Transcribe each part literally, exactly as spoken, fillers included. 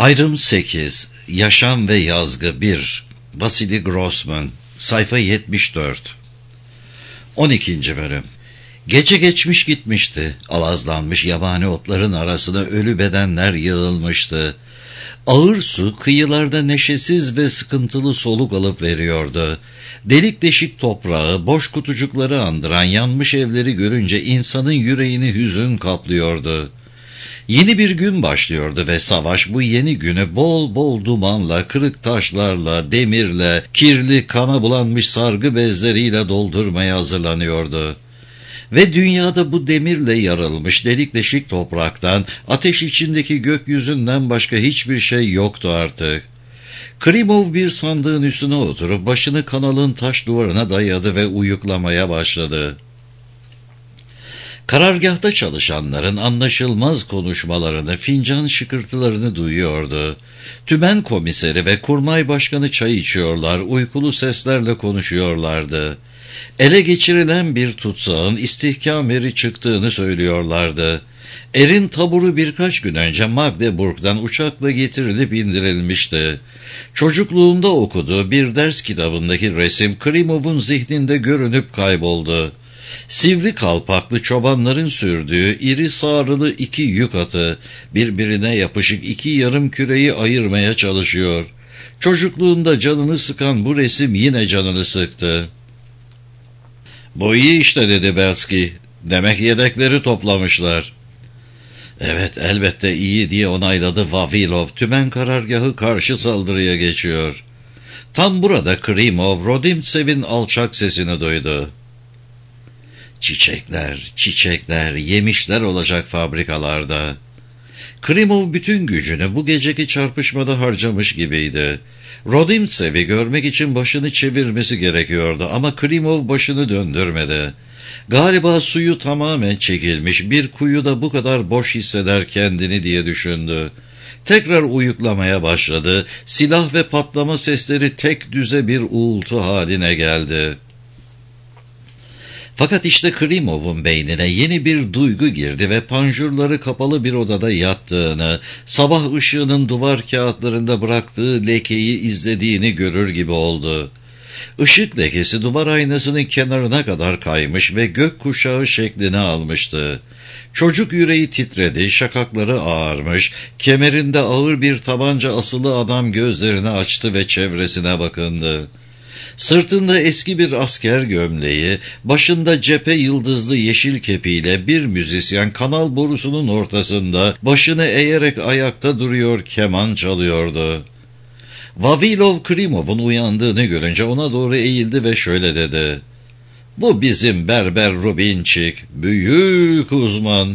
Ayrım sekiz. Yaşam ve Yazgı bir. Vasily Grossman. Sayfa yetmiş dört. on ikinci bölüm. Gece geçmiş gitmişti. Alazlanmış yabani otların arasına ölü bedenler yığılmıştı. Ağır su kıyılarda neşesiz ve sıkıntılı soluk alıp veriyordu. Delik deşik toprağı, boş kutucukları andıran yanmış evleri görünce insanın yüreğini hüzün kaplıyordu. Yeni bir gün başlıyordu ve savaş bu yeni günü bol bol dumanla, kırık taşlarla, demirle, kirli kana bulanmış sargı bezleriyle doldurmaya hazırlanıyordu. Ve dünyada bu demirle yarılmış delik deşik topraktan, ateş içindeki gökyüzünden başka hiçbir şey yoktu artık. Krimov bir sandığın üstüne oturup başını kanalın taş duvarına dayadı ve uyuklamaya başladı. Karargahta çalışanların anlaşılmaz konuşmalarını, fincan şıkırtılarını duyuyordu. Tümen komiseri ve kurmay başkanı çay içiyorlar, uykulu seslerle konuşuyorlardı. Ele geçirilen bir tutsağın istihkam eri çıktığını söylüyorlardı. Erin taburu birkaç gün önce Magdeburg'dan uçakla getirilip indirilmişti. Çocukluğunda okuduğu bir ders kitabındaki resim Krimov'un zihninde görünüp kayboldu. Sivri kalpaklı çobanların sürdüğü iri sağrılı iki yük atı birbirine yapışık iki yarım küreyi ayırmaya çalışıyor. Çocukluğunda canını sıkan bu resim yine canını sıktı. "Bu iyi işte," dedi Belsky. "Demek yedekleri toplamışlar." "Evet, elbette iyi," diye onayladı Vavilov. Tümen karargahı karşı saldırıya geçiyor. Tam burada Krimov, Rodimtsev'in alçak sesini duydu. Çiçekler, çiçekler, yemişler olacak fabrikalarda. Krimov bütün gücünü bu geceki çarpışmada harcamış gibiydi. Rodimtsev'i görmek için başını çevirmesi gerekiyordu ama Krimov başını döndürmedi. Galiba suyu tamamen çekilmiş, bir kuyuda bu kadar boş hisseder kendini diye düşündü. Tekrar uyuklamaya başladı. Silah ve patlama sesleri tek düze bir uğultu haline geldi. Fakat işte Krimov'un beynine yeni bir duygu girdi ve panjurları kapalı bir odada yattığını, sabah ışığının duvar kağıtlarında bıraktığı lekeyi izlediğini görür gibi oldu. Işık lekesi duvar aynasının kenarına kadar kaymış ve gökkuşağı şeklini almıştı. Çocuk yüreği titredi, şakakları ağarmış, kemerinde ağır bir tabanca asılı adam gözlerini açtı ve çevresine bakındı. Sırtında eski bir asker gömleği, başında cephe yıldızlı yeşil kepiyle bir müzisyen kanal borusunun ortasında başını eğerek ayakta duruyor, keman çalıyordu. Vavilov Krimov'un uyandığını görünce ona doğru eğildi ve şöyle dedi: "Bu bizim berber Rubinçik, büyük uzman."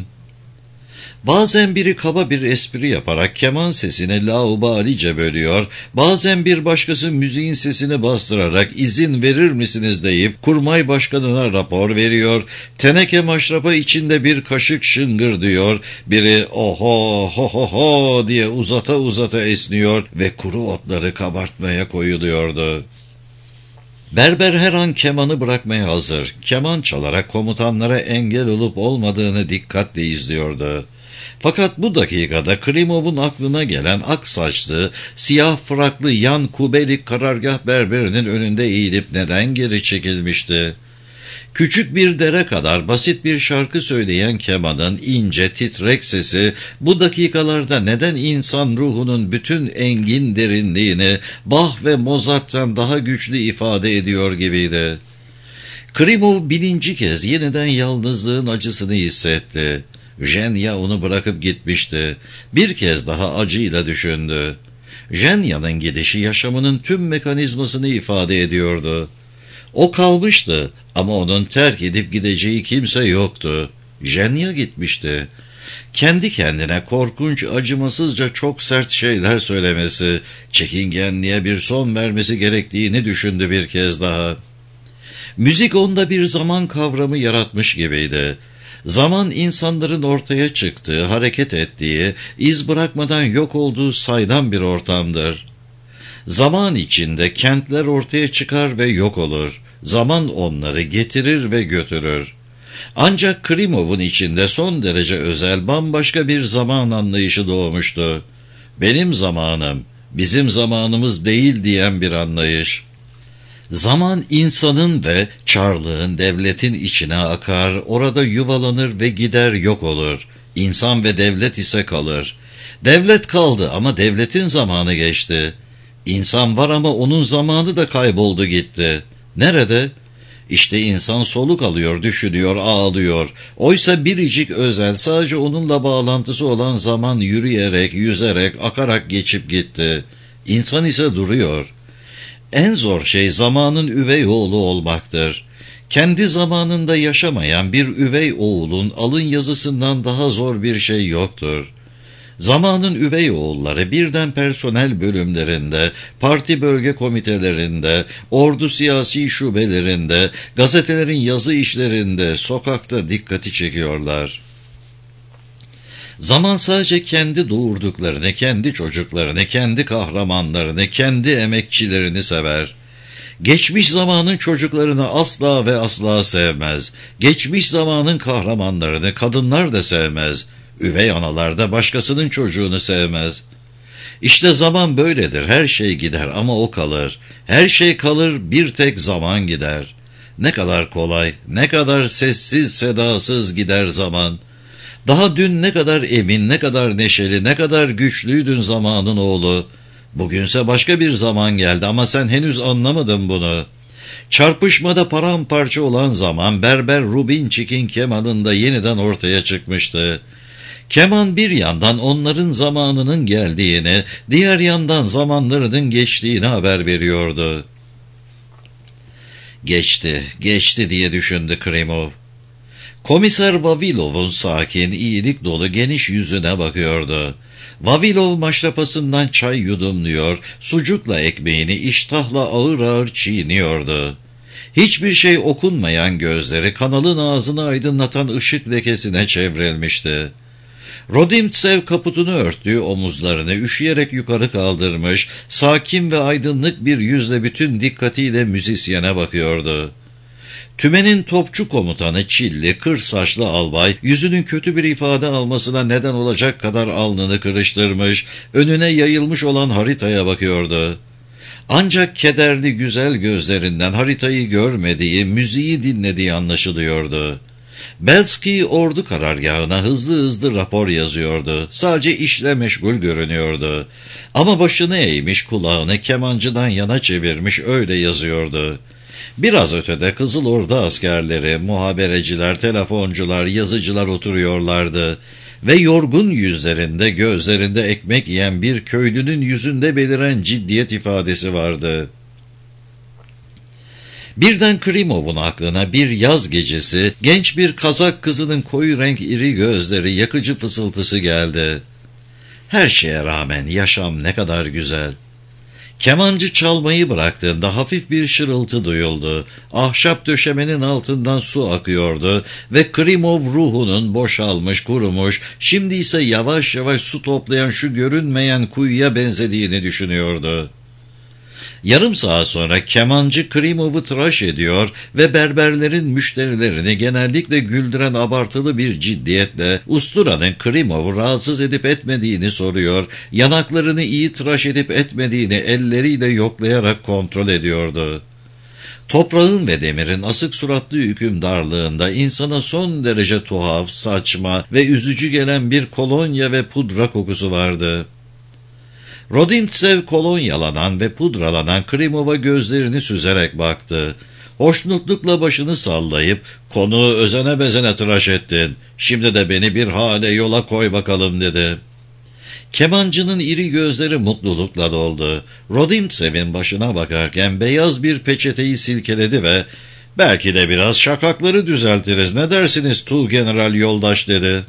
Bazen biri kaba bir espri yaparak keman sesini laubalice bölüyor, bazen bir başkası müziğin sesini bastırarak "izin verir misiniz?" deyip kurmay başkanına rapor veriyor, teneke maşrapa içinde bir kaşık şıngır diyor, biri "oho ho ho ho" diye uzata uzata esniyor ve kuru otları kabartmaya koyuluyordu. Berber her an kemanı bırakmaya hazır, keman çalarak komutanlara engel olup olmadığını dikkatle izliyordu. Fakat bu dakikada Krimov'un aklına gelen ak saçlı, siyah fraklı Yan Kubelik karargah berberinin önünde eğilip neden geri çekilmişti? Küçük bir dere kadar basit bir şarkı söyleyen kemanın ince titrek sesi bu dakikalarda neden insan ruhunun bütün engin derinliğini Bach ve Mozart'tan daha güçlü ifade ediyor gibiydi. Krimov bininci kez yeniden yalnızlığın acısını hissetti. Jenya onu bırakıp gitmişti. Bir kez daha acıyla düşündü. Jenya'nın gidişi yaşamının tüm mekanizmasını ifade ediyordu. O kalmıştı ama onun terk edip gideceği kimse yoktu. Jenya gitmişti. Kendi kendine korkunç, acımasızca çok sert şeyler söylemesi, çekingenliğe bir son vermesi gerektiğini düşündü bir kez daha. Müzik onda bir zaman kavramı yaratmış gibiydi. Zaman insanların ortaya çıktığı, hareket ettiği, iz bırakmadan yok olduğu saydam bir ortamdır. Zaman içinde kentler ortaya çıkar ve yok olur. Zaman onları getirir ve götürür. Ancak Krimov'un içinde son derece özel, bambaşka bir zaman anlayışı doğmuştu. benim zamanım, bizim zamanımız değil diyen bir anlayış. Zaman insanın ve çarlığın, devletin içine akar, orada yuvalanır ve gider yok olur. İnsan ve devlet ise kalır. Devlet kaldı ama devletin zamanı geçti. İnsan var ama onun zamanı da kayboldu gitti. Nerede? İşte insan soluk alıyor, düşünüyor, ağlıyor. Oysa biricik özel, sadece onunla bağlantısı olan zaman yürüyerek, yüzerek, akarak geçip gitti. İnsan ise duruyor. En zor şey zamanın üvey oğlu olmaktır. Kendi zamanında yaşamayan bir üvey oğulun alın yazısından daha zor bir şey yoktur. Zamanın üvey oğulları birden personel bölümlerinde, parti bölge komitelerinde, ordu siyasi şubelerinde, gazetelerin yazı işlerinde, sokakta dikkati çekiyorlar. Zaman sadece kendi doğurduklarını, kendi çocuklarını, kendi kahramanlarını, kendi emekçilerini sever. Geçmiş zamanın çocuklarını asla ve asla sevmez. Geçmiş zamanın kahramanlarını kadınlar da sevmez. Üvey analar da başkasının çocuğunu sevmez. İşte zaman böyledir. Her şey gider ama o kalır. Her şey kalır, bir tek zaman gider. Ne kadar kolay, ne kadar sessiz sedasız gider zaman. Daha dün ne kadar emin, ne kadar neşeli, ne kadar güçlüydün zamanın oğlu. Bugünse başka bir zaman geldi ama sen henüz anlamadın bunu. Çarpışmada paramparça olan zaman Berber Rubinçik'in kemanında yeniden ortaya çıkmıştı. Keman bir yandan onların zamanının geldiğini, diğer yandan zamanlarının geçtiğini haber veriyordu. Geçti, geçti diye düşündü Krimov. Komiser Vavilov'un sakin, iyilik dolu geniş yüzüne bakıyordu. Vavilov maşrapasından çay yudumluyor, sucukla ekmeğini iştahla ağır ağır çiğniyordu. Hiçbir şey okunmayan gözleri kanalın ağzını aydınlatan ışık lekesine çevrilmişti. Rodimtsev kaputunu örttüğü omuzlarını üşüyerek yukarı kaldırmış, sakin ve aydınlık bir yüzle bütün dikkatiyle müzisyene bakıyordu. Tümenin topçu komutanı çilli, kır saçlı albay, yüzünün kötü bir ifade almasına neden olacak kadar alnını kırıştırmış, önüne yayılmış olan haritaya bakıyordu. Ancak kederli güzel gözlerinden haritayı görmediği, müziği dinlediği anlaşılıyordu. Belski ordu karargahına hızlı hızlı rapor yazıyordu. Sadece işle meşgul görünüyordu. Ama başını eğmiş, kulağını kemancıdan yana çevirmiş öyle yazıyordu. Biraz ötede Kızıl Ordu askerleri, muhabereciler, telefoncular, yazıcılar oturuyorlardı. Ve yorgun yüzlerinde, gözlerinde ekmek yiyen bir köylünün yüzünde beliren ciddiyet ifadesi vardı. Birden Krimov'un aklına bir yaz gecesi, genç bir Kazak kızının koyu renk iri gözleri, yakıcı fısıltısı geldi. Her şeye rağmen yaşam ne kadar güzel. Kemancı çalmayı bıraktığında hafif bir şırıltı duyuldu. Ahşap döşemenin altından su akıyordu ve Krimov ruhunun boşalmış, kurumuş, şimdi ise yavaş yavaş su toplayan şu görünmeyen kuyuya benzediğini düşünüyordu. Yarım saat sonra kemancı Krimov'u tıraş ediyor ve berberlerin müşterilerini genellikle güldüren abartılı bir ciddiyetle usturanın Krimov'u rahatsız edip etmediğini soruyor, yanaklarını iyi tıraş edip etmediğini elleriyle yoklayarak kontrol ediyordu. Toprağın ve demirin asık suratlı hükümdarlığında insana son derece tuhaf, saçma ve üzücü gelen bir kolonya ve pudra kokusu vardı. Rodimtsev kolonyalanan ve pudralanan Krimov'a gözlerini süzerek baktı. Hoşnutlukla başını sallayıp, "Konu özene bezene tıraş ettin. Şimdi de beni bir hale yola koy bakalım," dedi. Kemancının iri gözleri mutlulukla doldu. Rodimtsev'in başına bakarken beyaz bir peçeteyi silkeledi ve "Belki de biraz şakakları düzeltiriz, ne dersiniz Tuğgeneral yoldaş," dedi.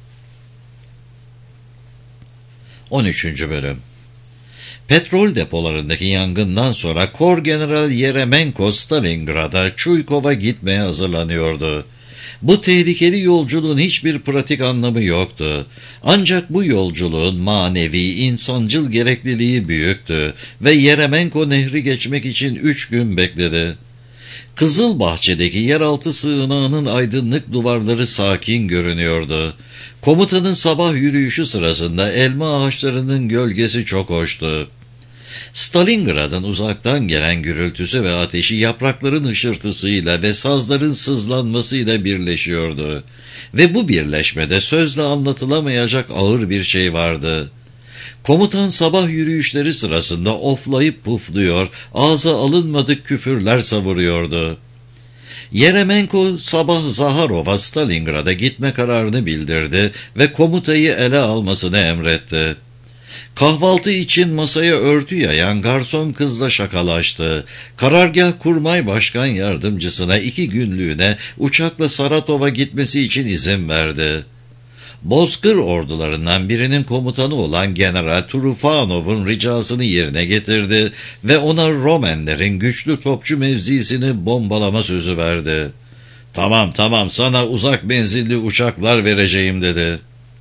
on üçüncü Bölüm. Petrol depolarındaki yangından sonra Korgeneral Yeremenko Stalingrad'a, Çuykov'a gitmeye hazırlanıyordu. Bu tehlikeli yolculuğun hiçbir pratik anlamı yoktu. Ancak bu yolculuğun manevi, insancıl gerekliliği büyüktü ve Yeremenko nehri geçmek için üç gün bekledi. Kızılbahçe'deki yeraltı sığınağının aydınlık duvarları sakin görünüyordu. Komutanın sabah yürüyüşü sırasında elma ağaçlarının gölgesi çok hoştu. Stalingrad'ın uzaktan gelen gürültüsü ve ateşi yaprakların hışırtısıyla ve sazların sızlanmasıyla birleşiyordu. Ve bu birleşmede sözle anlatılamayacak ağır bir şey vardı. Komutan sabah yürüyüşleri sırasında oflayıp pufluyor, ağza alınmadık küfürler savuruyordu. Yeremenko sabah Zaharov'a Stalingrad'a gitme kararını bildirdi ve komutayı ele almasını emretti. Kahvaltı için masaya örtü yayan garson kızla şakalaştı. Karargah Kurmay Başkan Yardımcısına iki günlüğüne uçakla Saratov'a gitmesi için izin verdi. Bozkır ordularından birinin komutanı olan General Trufanov'un ricasını yerine getirdi ve ona Romenlerin güçlü topçu mevzisini bombalama sözü verdi. "Tamam tamam, sana uzak menzilli uçaklar vereceğim," dedi.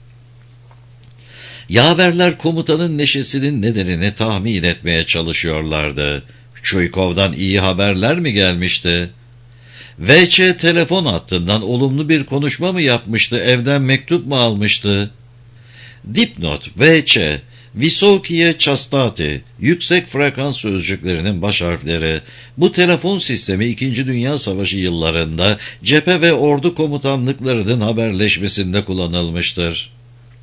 Yaverler komutanın neşesinin nedenini tahmin etmeye çalışıyorlardı. Çuykov'dan iyi haberler mi gelmişti? V Ç telefon hattından olumlu bir konuşma mı yapmıştı, evden mektup mu almıştı? Dipnot: V Ç, Visokiye Chastati, yüksek frekans sözcüklerinin baş harfleri. Bu telefon sistemi İkinci Dünya Savaşı yıllarında cephe ve ordu komutanlıklarının haberleşmesinde kullanılmıştır.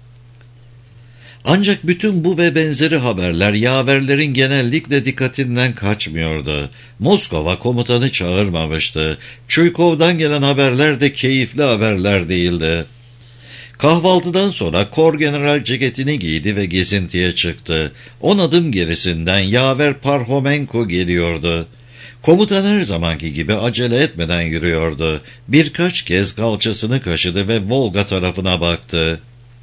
Ancak bütün bu ve benzeri haberler yaverlerin genellikle dikkatinden kaçmıyordu. Moskova komutanı çağırmamıştı. Çuykov'dan gelen haberler de keyifli haberler değildi. Kahvaltıdan sonra kor general ceketini giydi ve gezintiye çıktı. On adım gerisinden yaver Parhomenko geliyordu. Komutan her zamanki gibi acele etmeden yürüyordu. Birkaç kez kalçasını kaşıdı ve Volga tarafına baktı.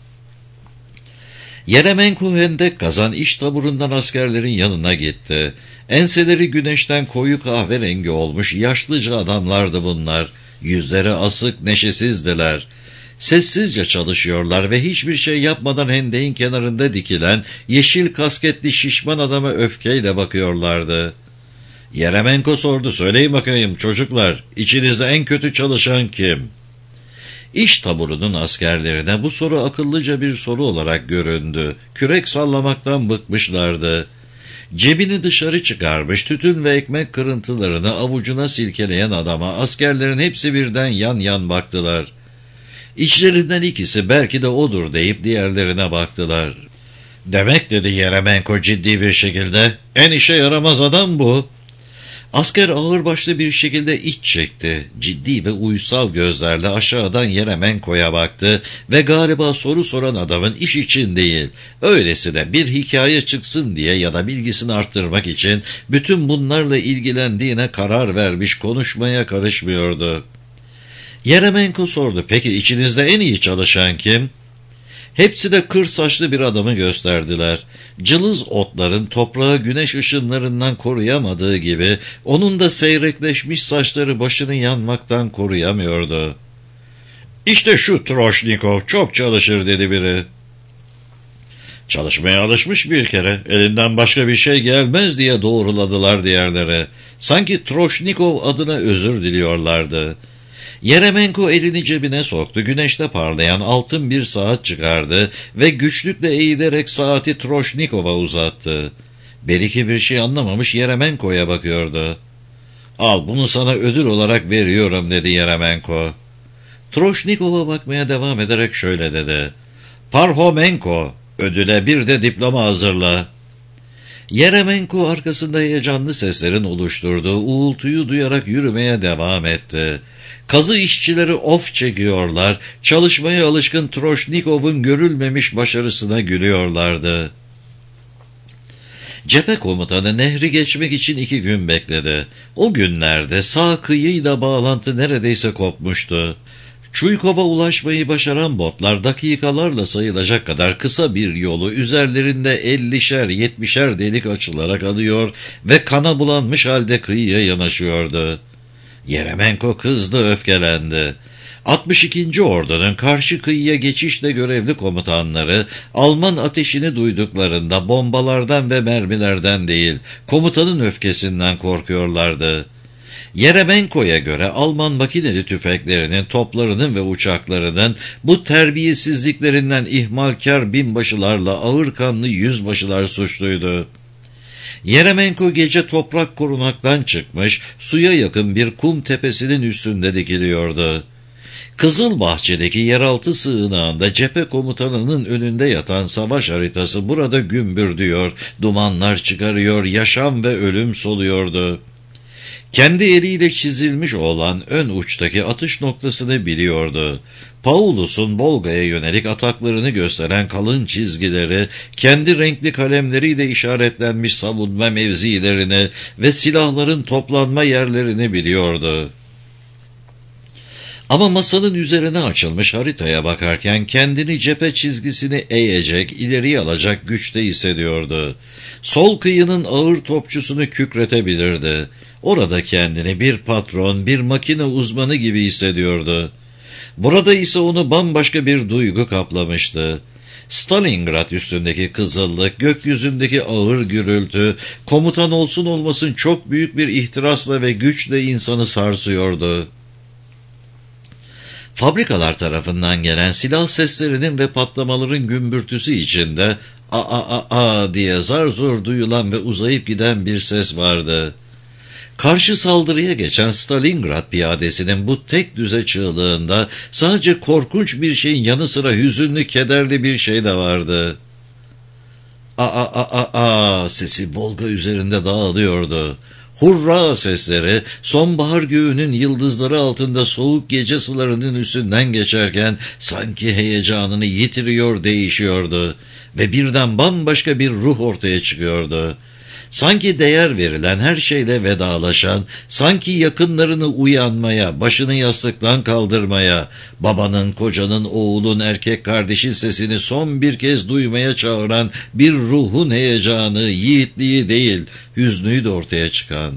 Yeremenko hendek kazan iş taburundan askerlerin yanına gitti. Enseleri güneşten koyu kahverengi olmuş yaşlıca adamlardı bunlar. Yüzleri asık, neşesizdiler. Sessizce çalışıyorlar ve hiçbir şey yapmadan hendeğin kenarında dikilen yeşil kasketli şişman adama öfkeyle bakıyorlardı. Yeremenko sordu: "Söyleyin bakayım çocuklar, içinizde en kötü çalışan kim?" İş taburunun askerlerine bu soru akıllıca bir soru olarak göründü. Kürek sallamaktan bıkmışlardı. Cebini dışarı çıkarmış, tütün ve ekmek kırıntılarını avucuna silkeleyen adama askerlerin hepsi birden yan yan baktılar. İçlerinden ikisi belki de odur deyip diğerlerine baktılar. "Demek," dedi Yeremenko ciddi bir şekilde, "en işe yaramaz adam bu." Asker ağırbaşlı bir şekilde iç çekti. Ciddi ve uysal gözlerle aşağıdan Yeremenko'ya baktı ve galiba soru soran adamın iş için değil, öylesine bir hikaye çıksın diye ya da bilgisini arttırmak için bütün bunlarla ilgilendiğine karar vermiş, konuşmaya karışmıyordu. Yeremenko sordu: "Peki içinizde en iyi çalışan kim?" Hepsi de kır saçlı bir adamı gösterdiler. Cılız otların toprağı güneş ışınlarından koruyamadığı gibi onun da seyrekleşmiş saçları başını yanmaktan koruyamıyordu. "İşte şu Troşnikov çok çalışır," dedi biri. "Çalışmaya alışmış bir kere, elinden başka bir şey gelmez," diye doğruladılar diğerleri. Sanki Troşnikov adına özür diliyorlardı. Yeremenko elini cebine soktu, güneşte parlayan altın bir saat çıkardı ve güçlükle eğilerek saati Troşnikov'a uzattı. Belki bir şey anlamamış Yeremenko'ya bakıyordu. "Al, bunu sana ödül olarak veriyorum," dedi Yeremenko. Troşnikov'a bakmaya devam ederek şöyle dedi: "Parhomenko, ödüle bir de diploma hazırla." Yeremenko arkasında heyecanlı seslerin oluşturduğu uğultuyu duyarak yürümeye devam etti. Kazı işçileri of çekiyorlar, çalışmaya alışkın Troşnikov'un görülmemiş başarısına gülüyorlardı. Cephe komutanı nehri geçmek için iki gün bekledi. O günlerde sağ kıyıyla bağlantı neredeyse kopmuştu. Çuykov'a ulaşmayı başaran botlar dakikalarla sayılacak kadar kısa bir yolu üzerlerinde ellişer yetmişer delik açılarak alıyor ve kana bulanmış halde kıyıya yanaşıyordu. Yeremenko kızdı, öfkelendi. altmış ikinci Ordu'nun karşı kıyıya geçişle görevli komutanları Alman ateşini duyduklarında bombalardan ve mermilerden değil, komutanın öfkesinden korkuyorlardı. Yeremenko'ya göre Alman makineli tüfeklerinin, toplarının ve uçaklarının bu terbiyesizliklerinden ihmalkar binbaşılarla ağırkanlı yüzbaşılar suçluydu. Yeremenko gece toprak korunaktan çıkmış, suya yakın bir kum tepesinin üstünde dikiliyordu. Kızılbahçe'deki yeraltı sığınağında cephe komutanının önünde yatan savaş haritası burada gümbürdüyor, dumanlar çıkarıyor, yaşam ve ölüm soluyordu. Kendi eliyle çizilmiş olan ön uçtaki atış noktasını biliyordu. Paulus'un Volga'ya yönelik ataklarını gösteren kalın çizgileri, kendi renkli kalemleriyle işaretlenmiş savunma mevzilerini ve silahların toplanma yerlerini biliyordu. Ama masanın üzerine açılmış haritaya bakarken kendini cephe çizgisini eğecek, ileriye alacak güçte hissediyordu. Sol kıyının ağır topçusunu kükretebilirdi. Orada kendini bir patron, bir makine uzmanı gibi hissediyordu. Burada ise onu bambaşka bir duygu kaplamıştı. Stalingrad üstündeki kızıllık, gökyüzündeki ağır gürültü, komutan olsun olmasın çok büyük bir ihtirasla ve güçle insanı sarsıyordu. Fabrikalar tarafından gelen silah seslerinin ve patlamaların gümbürtüsü içinde a a a a diye zar zor duyulan ve uzayıp giden bir ses vardı. Karşı saldırıya geçen Stalingrad piyadesinin bu tek düze çığlığında sadece korkunç bir şeyin yanı sıra hüzünlü, kederli bir şey de vardı. A a a a a sesi Volga üzerinde dağılıyordu. Hurra sesleri sonbahar göğünün yıldızları altında soğuk gece sularının üstünden geçerken sanki heyecanını yitiriyor, değişiyordu ve birden bambaşka bir ruh ortaya çıkıyordu. Sanki değer verilen her şeyle vedalaşan, sanki yakınlarını uyanmaya, başını yastıktan kaldırmaya, babanın, kocanın, oğulun, erkek kardeşin sesini son bir kez duymaya çağıran bir ruhun heyecanı, yiğitliği değil, hüznüydü ortaya çıkan.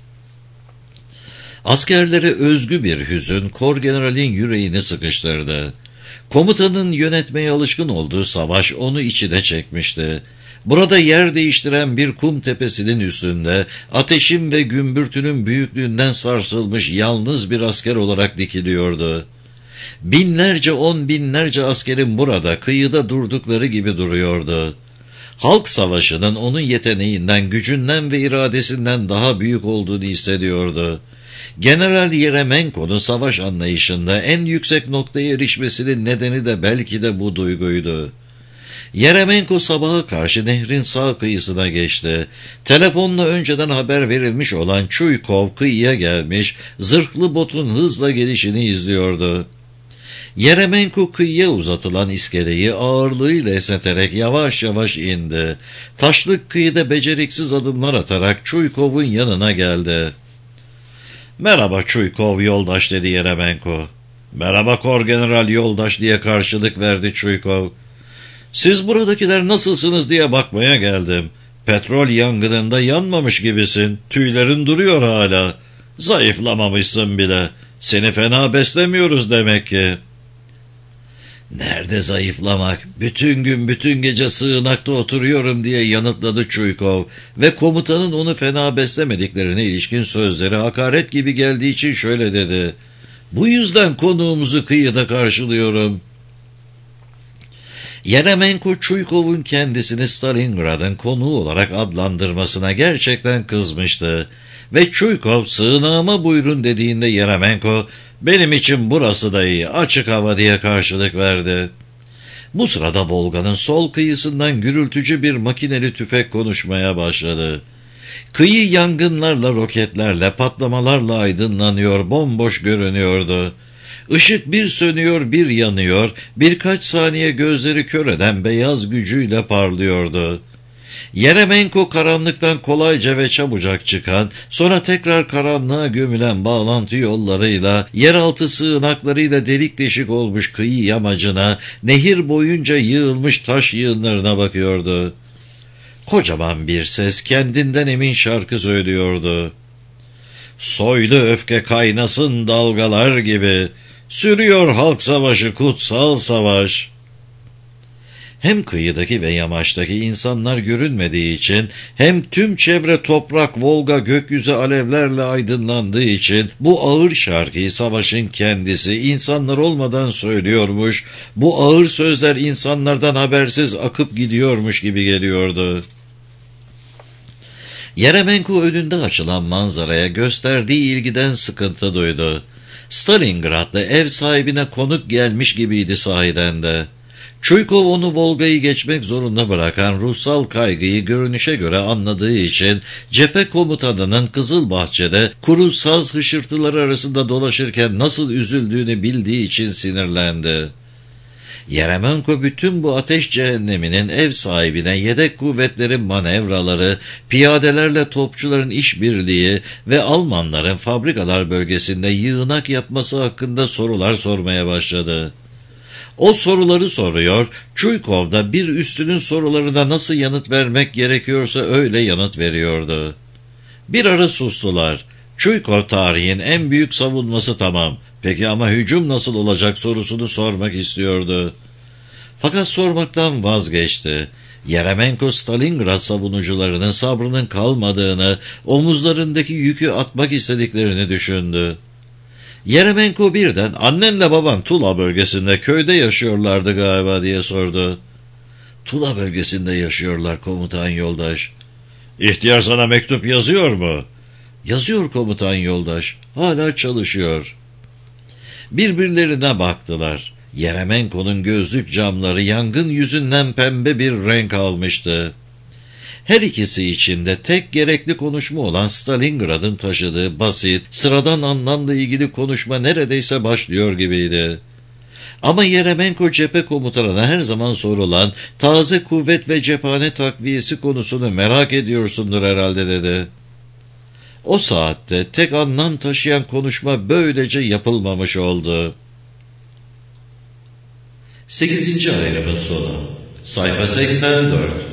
Askerlere özgü bir hüzün Korgeneral'in yüreğini sıkıştırdı. Komutanın yönetmeye alışkın olduğu savaş onu içine çekmişti. Burada yer değiştiren bir kum tepesinin üstünde ateşin ve gümbürtünün büyüklüğünden sarsılmış yalnız bir asker olarak dikiliyordu. Binlerce on binlerce askerin burada kıyıda durdukları gibi duruyordu. Halk savaşının onun yeteneğinden, gücünden ve iradesinden daha büyük olduğunu hissediyordu. General Yeremenko'nun savaş anlayışında en yüksek noktaya erişmesinin nedeni de belki de bu duyguydu. Yeremenko sabaha karşı nehrin sağ kıyısına geçti. Telefonla önceden haber verilmiş olan Çuykov kıyıya gelmiş, zırhlı botun hızla gelişini izliyordu. Yeremenko kıyıya uzatılan iskeleyi ağırlığıyla esneterek yavaş yavaş indi. Taşlık kıyıda beceriksiz adımlar atarak Çuykov'un yanına geldi. "Merhaba Çuykov yoldaş," dedi Yeremenko. "Merhaba Korgeneral yoldaş," diye karşılık verdi Çuykov. "Siz buradakiler nasılsınız diye bakmaya geldim. Petrol yangınında yanmamış gibisin. Tüylerin duruyor hala. Zayıflamamışsın bile. Seni fena beslemiyoruz demek ki." "Nerede zayıflamak? Bütün gün bütün gece sığınakta oturuyorum," diye yanıtladı Çuykov ve komutanın onu fena beslemediklerine ilişkin sözleri hakaret gibi geldiği için şöyle dedi: "Bu yüzden konuğumuzu kıyıda karşılıyorum." Yeremenko Çuykov'un kendisini Stalingrad'ın konuğu olarak adlandırmasına gerçekten kızmıştı ve Çuykov "Sığınağıma buyurun" dediğinde Yeremenko "Benim için burası da iyi, açık hava," diye karşılık verdi. Bu sırada Volga'nın sol kıyısından gürültücü bir makineli tüfek konuşmaya başladı. Kıyı yangınlarla, roketlerle, patlamalarla aydınlanıyor, bomboş görünüyordu. Işık bir sönüyor bir yanıyor, birkaç saniye gözleri kör eden beyaz gücüyle parlıyordu. Yeremenko karanlıktan kolayca ve çabucak çıkan, sonra tekrar karanlığa gömülen bağlantı yollarıyla, yeraltı sığınaklarıyla delik deşik olmuş kıyı yamacına, nehir boyunca yığılmış taş yığınlarına bakıyordu. Kocaman bir ses kendinden emin şarkı söylüyordu. "Soylu öfke kaynasın dalgalar gibi, sürüyor halk savaşı, kutsal savaş." Hem kıyıdaki ve yamaçtaki insanlar görünmediği için, hem tüm çevre toprak, Volga, gökyüzü alevlerle aydınlandığı için bu ağır şarkıyı savaşın kendisi insanlar olmadan söylüyormuş, bu ağır sözler insanlardan habersiz akıp gidiyormuş gibi geliyordu. Yeremenko önünde açılan manzaraya gösterdiği ilgiden sıkıntı duydu. Stalingrad'da ev sahibine konuk gelmiş gibiydi sahiden de. Çuykov onu Volga'yı geçmek zorunda bırakan ruhsal kaygıyı görünüşe göre anladığı için cephe komutanının Kızılbahçe'de kuru saz hışırtıları arasında dolaşırken nasıl üzüldüğünü bildiği için sinirlendi. Yeremenko bütün bu ateş cehenneminin ev sahibine yedek kuvvetlerin manevraları, piyadelerle topçuların işbirliği ve Almanların fabrikalar bölgesinde yığınak yapması hakkında sorular sormaya başladı. O soruları soruyor, Çuykov da bir üstünün sorularına nasıl yanıt vermek gerekiyorsa öyle yanıt veriyordu. Bir ara sustular. Çuykov tarihin en büyük savunması tamam. Peki ama hücum nasıl olacak sorusunu sormak istiyordu. Fakat sormaktan vazgeçti. Yeremenko Stalingrad savunucularının sabrının kalmadığını, omuzlarındaki yükü atmak istediklerini düşündü. Yeremenko birden annenle baban Tula bölgesinde köyde yaşıyorlardı galiba diye sordu. Tula bölgesinde yaşıyorlar komutan yoldaş. İhtiyar sana mektup yazıyor mu? Yazıyor komutan yoldaş. Hala çalışıyor. Birbirlerine baktılar. Yeremenko'nun gözlük camları yangın yüzünden pembe bir renk almıştı. Her ikisi için de tek gerekli konuşma olan Stalingrad'ın taşıdığı basit, sıradan anlamla ilgili konuşma neredeyse başlıyor gibiydi. Ama Yeremenko cephe komutanına her zaman sorulan taze kuvvet ve cephane takviyesi konusunu merak ediyorsundur herhalde dedi. O saatte tek anlam taşıyan konuşma böylece yapılmamış oldu. sekizinci ayrımın sonu. Sayfa seksen dört.